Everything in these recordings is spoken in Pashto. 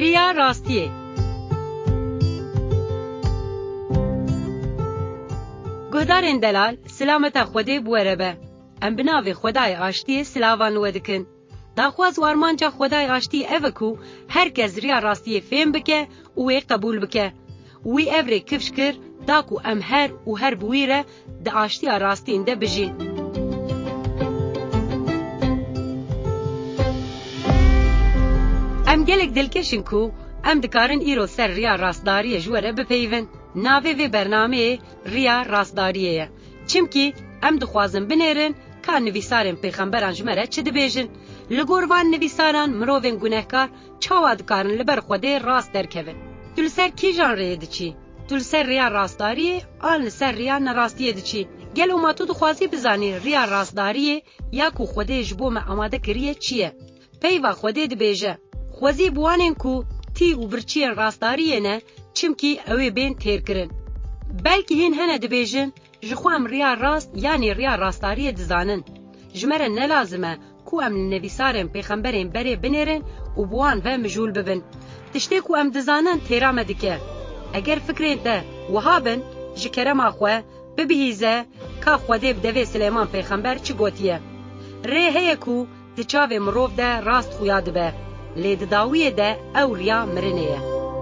ریا راستیه. گهدارین دلال سلامت خوده بوره به. ام بناوی خدای آشتی سلاوان ودکن. داخواز وارمانجا خدای آشتی اوکو هر کس ریا راستیه فهم بکه وی قبول بکه. وی اوری کفش کر داکو ام هر بویره دا آشتی راستین ده بجی. ام گلک دلکشن کو ام دکارن ایرو سر ریا راستداری جوره بپیون. ناوی وی برنامه ریا راستداریه. چمکی ام دخوازن بنیرن که نویسارن پیغمبران جمره چه دبیجن. لگوروان نویساران مروفین گناهکار چاوا دکارن لبر خوده راست درکوین. تول سر کی جان ریه دچی؟ تول سر ریا راستداریه آن سر ریا نراستیه دچی؟ گل اوما تو دخوازی بزانی ریا راستداریه یا کو خوده جبو ما آماده کریه چیه؟ پیوا خوده دبیجه. خوازی بوانین کو تی و برچین راستداریه نه چمکی اوی بین تیر کرن. بلکه هین هنه دبیجن جخوام ریا راست یعنی ریا راستداریه دزانن. جمره نلازمه کو ام نویسارن پیغمبرین بری بنیرن و بوان و مجول ببن. تشتی کو ام دزانن تیرامه دکه. اگر فکرین ده وهابن جکرم آخوه ببهیزه که خوده بدوی سلیمان پیغمبر چی گوتیه. ری هیه کو دچاوه مروف ده راست خویاد به. لید داویه ده او ریا مرنیه.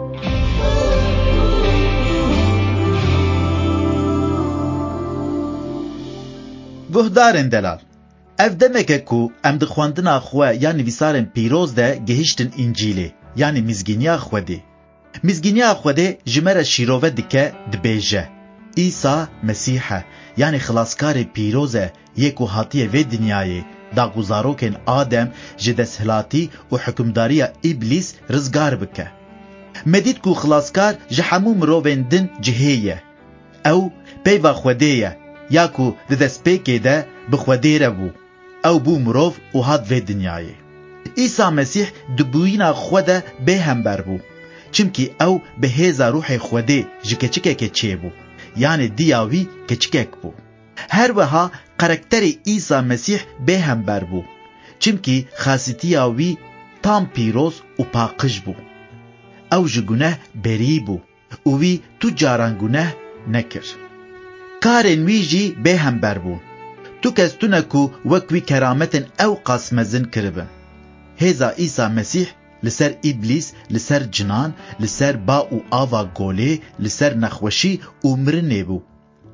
گهدارن دلال اف دمکه کو ام دخواندنا خواه یا نویسارن پیروز ده گهشتن انجیله یعنی مزگینیا خوده. مزگینیا خوده جمره شیروه دکه دبیجه عیسی مسیحه یعنی خلاصکار پیروزه یکو حاتیه و دنیای دا گزاروکن آدم جدس هلاتی و حکمداری ابلیس رزگار بکه. مدید کو خلاصکار جحمو مروین دن جهیه او پیوا خوده یا کو دس پیکه ده بخوده رو بو او بو مروف و هاد و دنیای. عیسی مسیح دبوینا خوده به هم بر بو چمکی او به هزا روح خوده جکچکه که چه بو یعنی دیاوی کچکک بو. هر وها قرکتر عیسی مسیح به هم بر بو چمکی خاصیتیاوی تام پیروز و پاقش بو او جگونه بری بو او وی تو جاران گونه نکر. کارن ویجی به هم بر بو تو کستونکو وکوی کرامتن او قاسمزن کربن. هزا عیسی مسیح لسر ابلیس لسر جنان لسر با و آوا گوله لسر نخوشی و مرنه بو.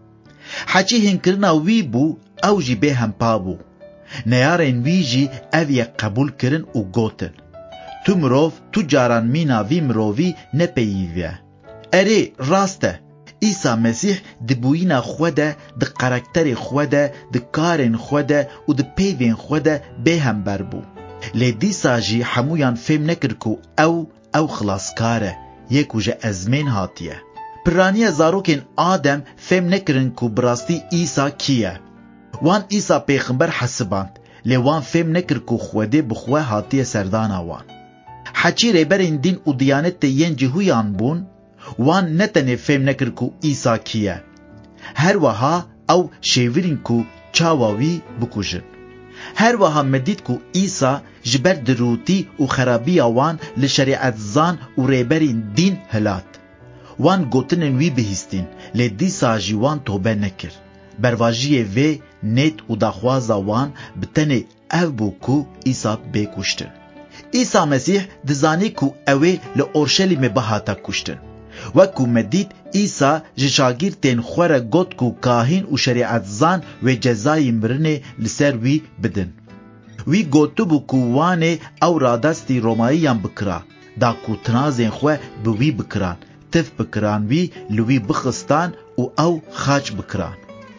حچی هنکرنا وی بو او جی به هم پا بو. نیارن وی جی اوی قبول کرن و گوتن. تو مروف تو جاران مینا وی مروفی نپیویه. اره راسته عیسی مسیح دبوینا خوده د قرکتر خوده د کارن خوده و د پیوین خوده به هم بر بو. لیدی ساجی همویان فهم نکر کو او خلاصکاره یکو جه ازمین هاتیه. پرانی زاروکین آدم فهم نکرن کو براستی عیسی کیه. وان عیسی پیغمبر حسباند لی وان فهم نکر کو خوده بخواه هاتیه سردانا وان. حچی ریبرین دین و دیانت ین جهویان بون وان نتنه فهم نکر کو عیسی کیه. هر وها او شیورین کو چاواوی بکوشن. هر وها مدید کو عیسی جبر دروتی و خرابی وان لشریعت زان و ریبرین دین هلات. وان گوتنن وی بهستین لیدی ساجی وان توبه نکر. برواجی وی نیت و دخوازا وان بتنه او بو کو عیسی بکشتن. عیسی مسیح دزانی کو اوه لأورشلیم بهاتا کشتن. وکو مدید عیسی جشاگیر تین خوره گوت کو کاهین و شریعت زان و جزای مرنه لسر وی بدن. وی گوتو بو کووانه او رادستی روماییان بکرا دا کو تنازین خواه بوی بکران تف بکران وی لوی بخستان و او خاچ بکران.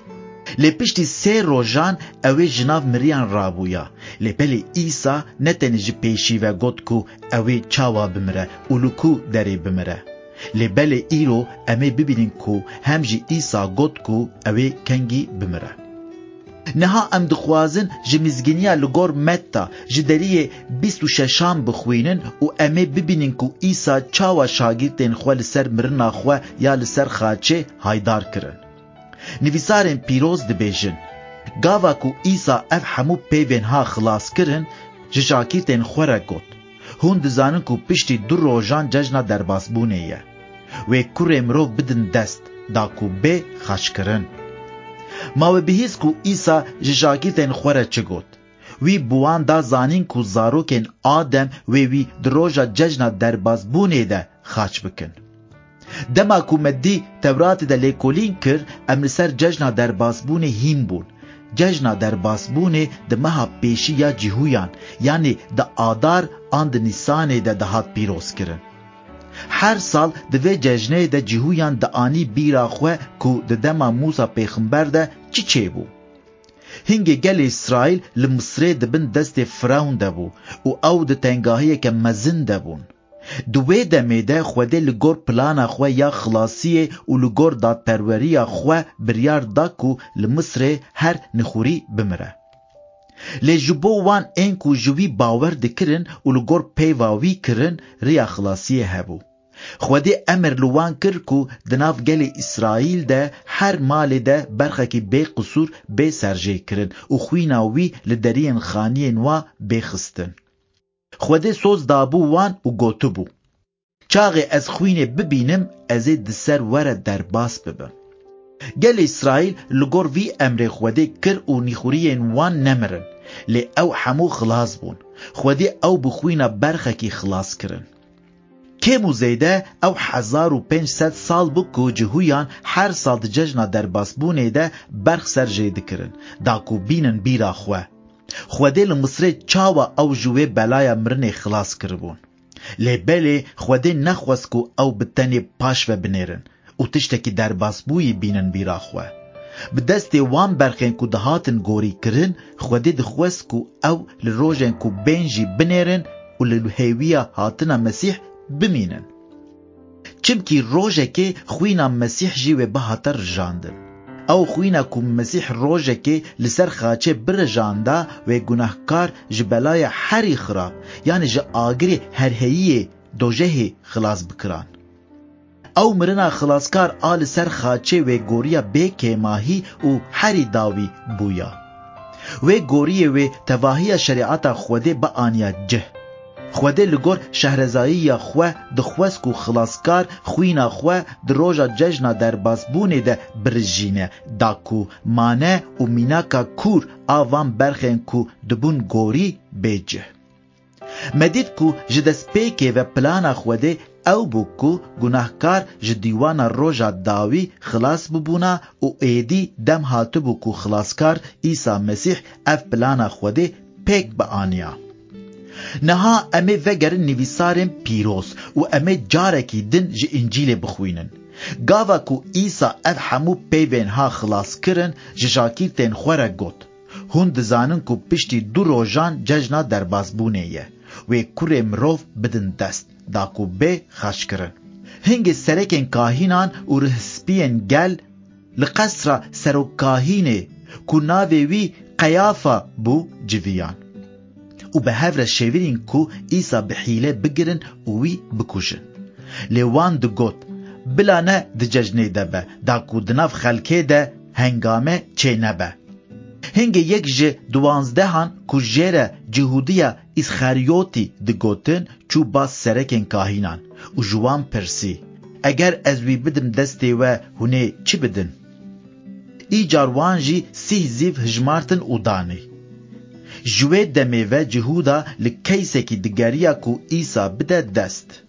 لی پشتی 3 روزان اوی جناف مریان رابویا لی پلی عیسی نتن جی پیشی و گوت کو اوی چاوا بمره و لکو دری بمره. لی بلی ایرو امی ببینین کو هم جی عیسی گوت کو اوی کنگی بمره. نها ام دخوازن جی مزگینیا لگور متا جی دریه 26 بخوینن و امی ببینین کو عیسی چاوا شاگیرتین خواه لسر مرنا خواه یا لسر خاچه هایدار کرن. نویسارن پیروز دبیجن گاوا کو عیسی اف همو پیوین ها خلاص کرن جشاکیتن خوره گوت هون دزانن کو پشتی دو روژان ججنا درباسبونه یه و کوره مرو بدن دست دا کو به خشکرن. ما و بهیز کو ایسا جشاکیتن خوره چه گوت وی بوان دا زانین کو زاروکن آدم وی دروژا ججنا درباسبونه ده خاچ بکن. دما کو مدی تورات ده لیکولین کر امر سر ججنا درباسبونه هیم بون. ججنا درباسبونه ده مها پیشی یا جهویان یعنی ده آدار آن ده نیسانه ده دهات پیروز کرن. هر سال دوی ججنه ده جهویان ده آنی بیرا خواه کو ده دما موسا پیغمبر ده چی بو؟ هنگی گل اسرائیل لمصره ده بن دست فراون ده بو و او ده تنگاهیه که مزن ده بون. دوی دمه ده خوده لگور پلانا خواه یا خلاصیه و لگور داد پروریه خواه بریار دا کو لمصره هر نخوری بمره. لجبو وان این کو جوی باور دکرن و لگور پیواوی کرن ریا خلاصیه هبو. خوده امر لوان کر کو دناف گل اسرائیل ده هر مال ده برخه کی بی قصور بی سرجه کرن و خویناوی لدرین خانین و بی خستن. خوده سوز دابو وان و گوتو بو. چاقی از خوینه ببینم از دسر ورد در باس ببم. گل اسرائیل لگور وی امر خوده کر و نیخورین وان نمرن. لی او حمو خلاص بون. خوده او بخوینه برخه کی خلاص کرن. کمو زیده او 1500 سال بو که جهویان هر سال ده ججنا در باس بونه ده برخ سر جیده کرن. دا کو بینن بیرا خواه. خوده لمصره چاوا او جوه بلایا مرنه خلاص کربون. لی بله خوده نخواست که او بتنی پاش و بنیرن. او تشتکی در باس بوی بینن بیرا خواه. بدست وان برخین که دهاتن گوری کرن خوده دخواست که او لروژن که بینجی بنیرن و للهیویا هاتنا مسیح بمینن. چمکی روژه که خوینا مسیح جیوه به هاتر جاندن. او خوینا که مسیح روژه که لسر خاچه بر جانده و گناهکار جبلای هری خراب یعنی جا آگری هر هیه دوجه خلاص بکران. او مرنا خلاصکار آل سر خاچه و گوریا بے کماهی و هری داوی بویا. و گوریه و تواهی شریعتا خوده با آنیا جه. خوده لگور شهرزایی خواه دخواست کو خلاصکار خوینا خواه دروژا ججنا در باسبونه ده برجینه دا کو مانه و میناکا کور آوان برخین کو دبون گوری بیجه. مدید کو جدس پیکه و پلانا خوده او بو کو گناهکار جدیوانا روژا داوی خلاص ببونا و ایدی دم هاتو بو کو خلاصکار عیسی مسیح اف پلانا خوده پیک با آنیا. نها امه وگرن نویسارن پیروز و امه جارکی دن ج انجیل بخوینن. گاوا کو ایسا اف همو پیوین ها خلاص کرن جشاکیر تین خوره گوت. هون دزانن کو پشتی دو روژان ججنا در بازبونه یه و کوره مروف بدن دست دا کو به خش کرن. هنگ سرکن کاهینان و رهسپین گل لقصر سرو کاهینه کو ناوی وی قیافا بو جویان. و به هفر شویرین کو ایسا بحیله بگرن و وی بکوشن. لیوان دو گوت بلا نه ده ججنه ده به دا کو دناف خلکه ده هنگامه چه نبه. هنگ یک جه 12 کو جره جهودیه اسخریوتی ده گوتن چو باس سرکن کاهینان و جوان پرسی اگر از وی بدم دسته و هونه چی بدن؟ ای جاروان جی 30 زیف هجمارتن و دانی. جوه دمه و جهودا لکیسه کی دگریا کو ایسا بده دست.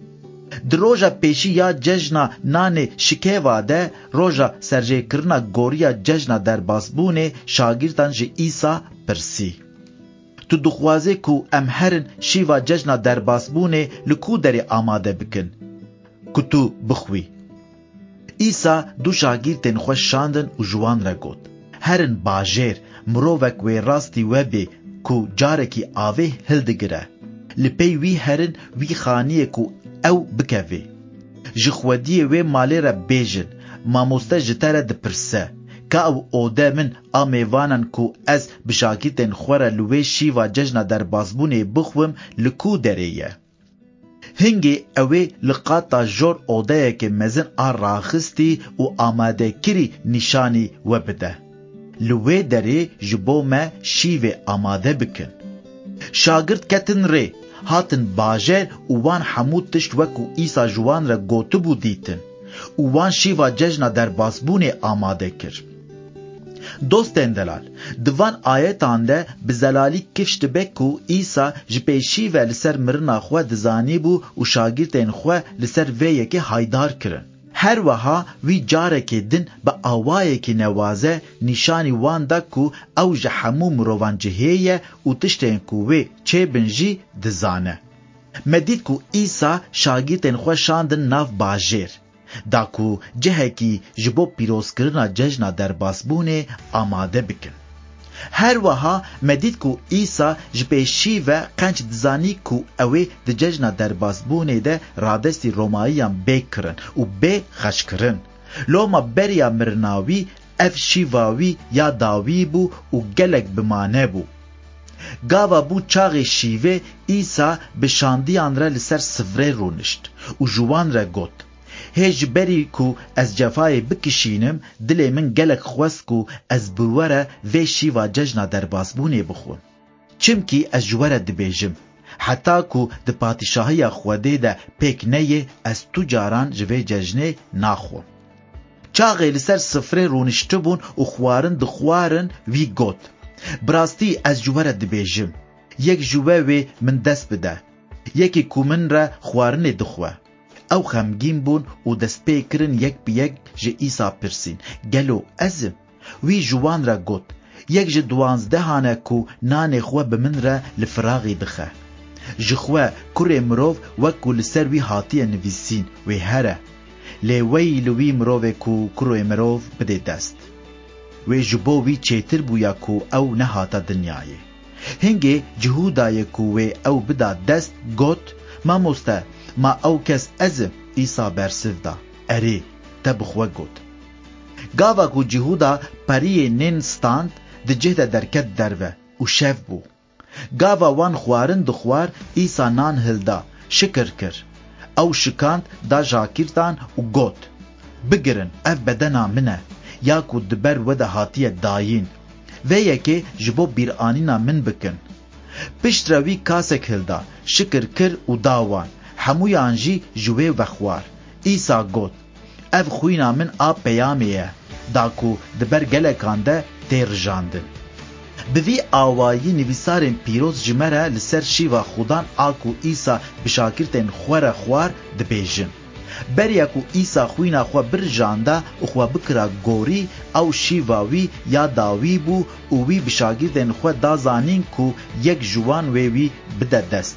دروژا پیشی یا ججنا نان شکیوا ده روژا سرجه کرنا گوریا ججنا در باسبونه شاگردان جه ایسا پرسی. تو دخوازه کو امهرن شیوا ججنا در باسبونه لکو داری آماده بکن. که تو بخوی. ایسا دو شاگردن خوش شاندن و جوان را گود. هرن باجر مرووک و راستی وبه کو جارکی آوه هلدگره. لپی وی هرن وی خانیه کو او بکوه. جخودیه و مالی را بیجن. ماموسته جتره دپرسه. که او اوده من آمیوانن کو از بشاکیتن خوره لوی شیوا ججنا در بازبونه بخوم لکو دریه. هنگی اوه لقاطا جور اوده که مزن راخستی و آماده کری نشانی و بده. لوی دری جبو ما شیوه آماده بکن. شاگرد کتن ری هاتن باجر و وان حمود تشت وکو ایسا جوان را گوتبو دیتن و وان شیوا ججنا در باسبون آماده کر. دوستین دلال دوان آیتان ده بزلالی کفشت بکو ایسا جپیشی و لسر مرنا خواه دزانی بو و شاگرتین خواه لسر ویه که هایدار کرن. هر وها وی جاره که دن با آوائه که نوازه نشانی وان دا کو او جحمو مروان جهیه و تشتین کو وی چه بنجی دزانه. مدید کو ایسا شاگرتین خواه شاندن ناف باجر دا کو جهه کی جبو پیروز کرنا ججنا در باسبونه آماده بکن. هر وها مدید کو ایسا جپیشی و قنچ دزانی کو اوی د ججنا در باسبونه ده رادستی روماییان بی کرن و بی خش کرن. لوما بریا مرناوی اف شیواوی یا داوی بو و گلک بمانه بو. گاوا بو چاغ شیوه ایسا بشاندیان را لسر سفره رونشت و جوان را گوت هیج بری کو از جفای بکشینم دل من گلک خواست کو از بروره و شیوا ججنا در باسبونه بخون. چمکی از جوره دبیجم حتی کو د پادشاهی خوده ده پیک نیه از تو جاران جوه ججنه ناخون. چاغی لسر سفره رونشته بون و خوارن دخوارن وی گوت براستی از جوره دبیجم یک جوه وی من دست بده یکی کو من را خوارن دخواه او خمگین بون و دست پی کرن یک بی یک جه ایسا پرسین گلو ازم وی جوان را گوت یک جه 12 کو نان خواه بمن را لفراغی دخه جه خواه کره مروف وکو لسر وی حاطی نویسین وی هره لیوی لوی مروف کو کره مروف بده دست وی جبو وی چیتر بویا کو او نهاتا دنیای هنگه جهودای کو وی او بده دست گوت ما مسته ما او کس ازم ایسا برسف دا اری تبخوه گود. گاوا کو جهودا پریه نین ستاند ده جهده درکت دروه و شف بو. گاوا وان خوارن دخوار ایسا نان هلدا شکر کر. او شکاند دا جاکیرتان و گود. بگرن اف بدنا منه یا کو دبر وده حاتیه داین و یکی جبو بیرانینا من بکن. پشت روی کاسک هلدا شکر کر و داوان همویان جی جوه و خوار. ایسا گوت اف خوینا من آب پیامیه داکو دبر گلکان ده تیر جاندن. بوی آوایی نویسارن پیروز جمره لسر شیوا خودان آکو ایسا بشاکرتن خوار خوار دبیجن. بریا کو ایسا خوینا خوا برجانده و خوا بکرا گوری او شیواوی یا داوی بو او وی بشاگردن خوا دازانین کو یک جوان وی بده دست.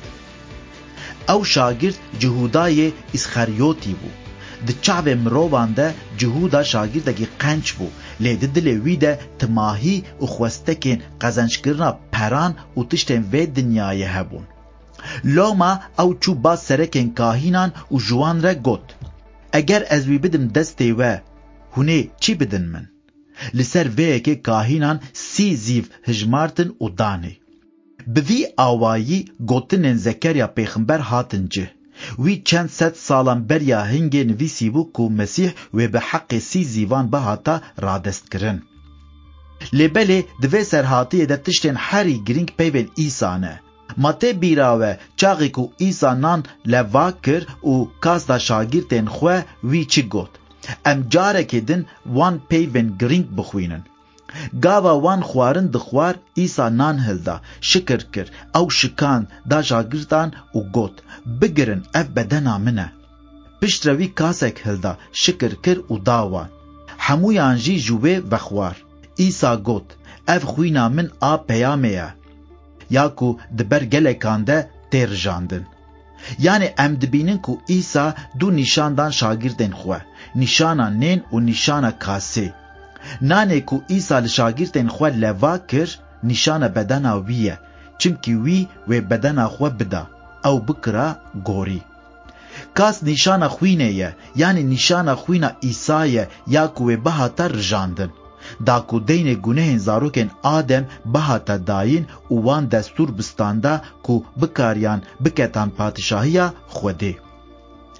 او شاگرد جهودای اسخریوتی بو. د چاو مروان ده جهودا شاگردگی قنچ بو. لیده دلوی ده تماهی و خوستکین قزنش کرنا پران و تشتین وی دنیای هبون. لوما او چو با سرکن کاهینان و جوان را گوت اگر از وی بدم دسته و هونه چی بدن من؟ لسر وی که کاهینان 30 زیو هجمارتن و دانه. بوی آوایی گوتنن زکریا پیغمبر هاتنجه وی چند 100 سالان بریا هنگه نویسی بو کو مسیح و به حق 30 زیوان به هاتا رادست کرن. لبله دوی سرحاتی ده تشتین هری گرینگ پیون ایسانه. ماته بیراوه چاقی کو ایسا نان لوا کر و کاس دا شاگرتین خواه وی چی گوت ام جاره که دن وان پیون گرینگ بخوینن. گاوا وان خوارن دخوار ایسا نان هلدا شکر کر او شکان دا شاگردان و گوت بگرن اف بدنا منه. پشت روی کاسک هلدا شکر کر و داوان همویان جی جوه بخوار. ایسا گوت اف خوینا من آب پیامه یا کو دبر گلکان ده تیر جاندن. یعنی ام دبینن کو ایسا دو نشاندان شاگردن خواه نشانا نین و نشانا کاسه. نانه کو ایسا لشاگردن خواه لوا کر نشانا بدنا ویه چمکی وی و بدنا خواه بدا او بکرا گوری. کاس نشانا خوینه یه یعنی نشانا خوینا ایسایه یا کو بها تر جاندن. داکو دین گناه زاروکن آدم بهاتا داین و وان دستور بستانده کو بکاریان بکتان پادشاهی خوده.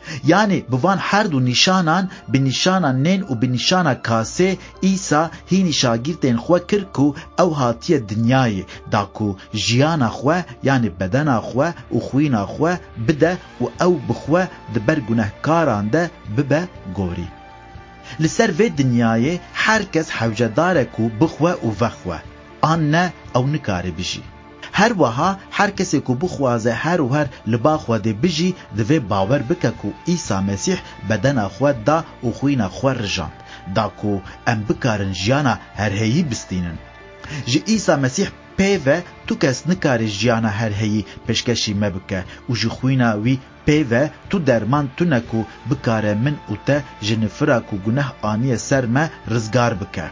Yani بوان هر دو نشانان به نشانان نین و به نشانان کاسه ایسا هینی شاگردین خو کرکو او هاتی دنیای داکو جیانا خو yani بدنا خو و خوینا خو بده و او بخو دبر گناهکاران ده ببه گوری. لسر و دنیای هر کس حوجداره کو بخو و وخو آن نه او نکاره بجی. هر وها هر کسی کو بخوازه هر و هر لبا خواده بجی دوی باور بکه کو عیسی مسیح بدن خود دا و خوین خود رجاند دا کو ام بکارن جیانا هر هیی بستینن. جی عیسی مسیح پیوه تو کس نکاری جیانا هر هیی پشکشی مبکه و جی خوینا وی پیوه تو درمان تو نکو بکاره من او تا جنفرا کو گناه آنی سر ما رزگار بکه.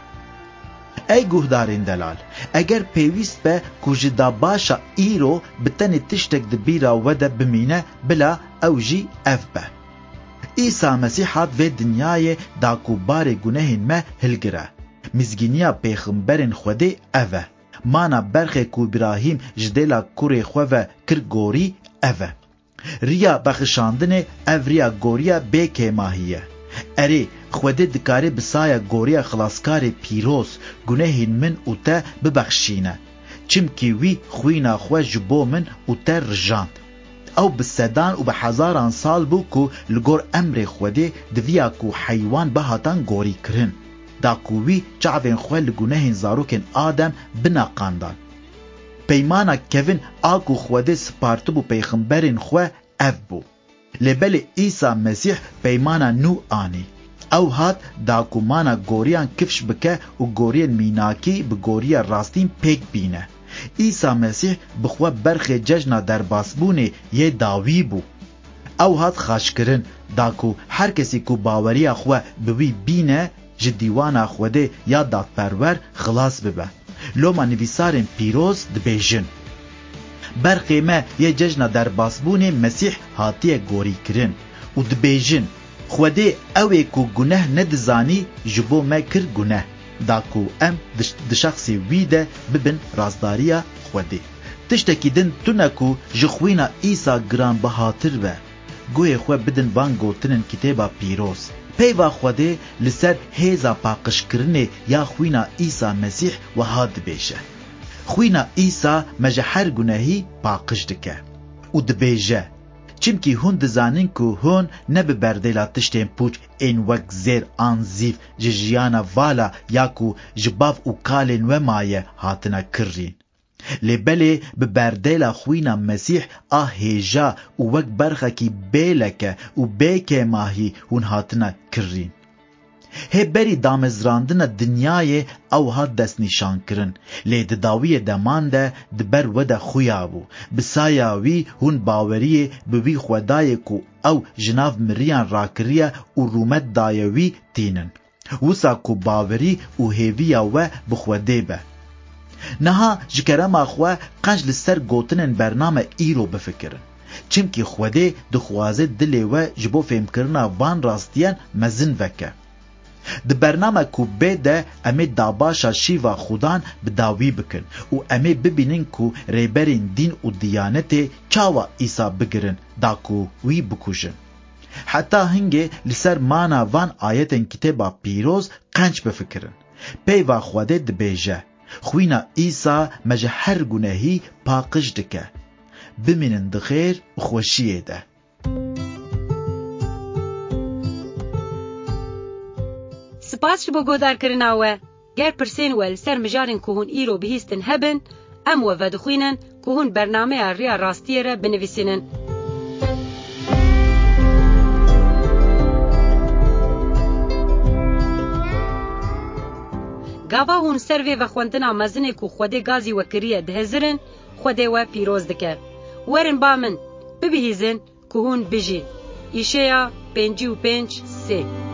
ای گوهدارین دلال اگر پیویست به کوجدا باشا ایرو بتنی تشتک دبیرا وده بمینه بلا اوجی اف به عیسی مسیحات و دنیای داکو بار گناهین ما هلگره مزگینیا پیغمبرین خوده اوه مانا برخه کو ابراهیم جدیلا کوری خواه کرگوری اوه ریا بخشاندن اوریا گوریا بیکه ماهیه اری خوده دکاره بسایه گوریا خلاصکار پیروز گناهین من او تا ببخشینه چمکی وی خوینا خواه جبو من او تا رجاند او بسدان و بحزاران سال بو کو لگور امر خوده دویا کو حیوان بهاتان گوری کرن دا کووی چعوین خواه لگناهین زاروکن آدم بناقاندان پیمانا کوین آکو خوده سپارتو بو پیغمبرین خواه اف بو لبل عیسی مسیح پیمانا نو آنی او هات داکو مانا گوریان کفش بکه و گوریان میناکی بگوریا راستین پیک بینه عیسی مسیح بخوا برخ ججنا در باسبونه یه داوی بو او هات خاش کرن داکو هر کسی کو باوریا خوا بوی بینه جدیوانا خوده یا داد پرور خلاص ببه لوما نویسارن پیروز دبیجن برخی ما یه ججنا در باسبونه مسیح هاتیه گوری کرن و دبیجن خوده اوه کو گناه ندزانی جبو ما کر گناه داکو ام دشخصی ویده ببن رازداریا خوده تشتکی دن تونکو جخوینا ایسا گران بهاتر و گوی خو بدن وان گوتنن کتابا پیروز پیوا خوده لسر هیزا پاقش کرنه یا خوینا ایسا مسیح و هاد بیشه خوینا ایسا مجه هر گناهی پاقش دکه و دبیجه چمکی هون دزانین که هون نبه بردیلا تشتین پوچ این وک زیر آنزیف جیانا والا یا که جباف و کالین و مایه هاتنا کرین لبلی به بردیلا خوینا مسیح آهیجا و وک برخه کی بیلکه و بیکه ماهی هون هاتنا کرین هی بری دامزراندن دنیای او هات دست نشان کرن لی داوی دمان ده دبر وده خویاوو بسایاوی هون باوری بوی خودای کو او جناف مریان راکریه و رومت دایوی تینن وسا کو باوری و هیویا و بخوده به نها جکرما خو قنج لسر گوتنن برنامه ایرو بفکرن چمکی خوده دخوازه دلی و جبو فهم کرنا وان راستیان مزن وکه د برنامه کو بده امی داباشا شیوا خودان بداوی بکن و امی ببینن کو ریبرین دین و دیانت چاوا ایسا بگرن داکو وی بکوشن حتی هنگه لسر مانا وان آیتن کتابا پیروز قنچ بفکرن پیوا خوده دبیجه خوینا ایسا مجه هر گناهی پاقش دکه بمینن دخیر و خوشیه ده سپاس بو گودار کرناوه گر پرسین ول سر مجارن کهون ایرو بهیستن هبن ام و ودخوینن کهون برنامه ریا راستیه را بنویسینن گاوا هون سروی و خوندنا مزنه که خوده گازی و کریه دهزرن خوده و پیروز دکه ورن با من ببهیزن که هون بجین ایشیا 55:3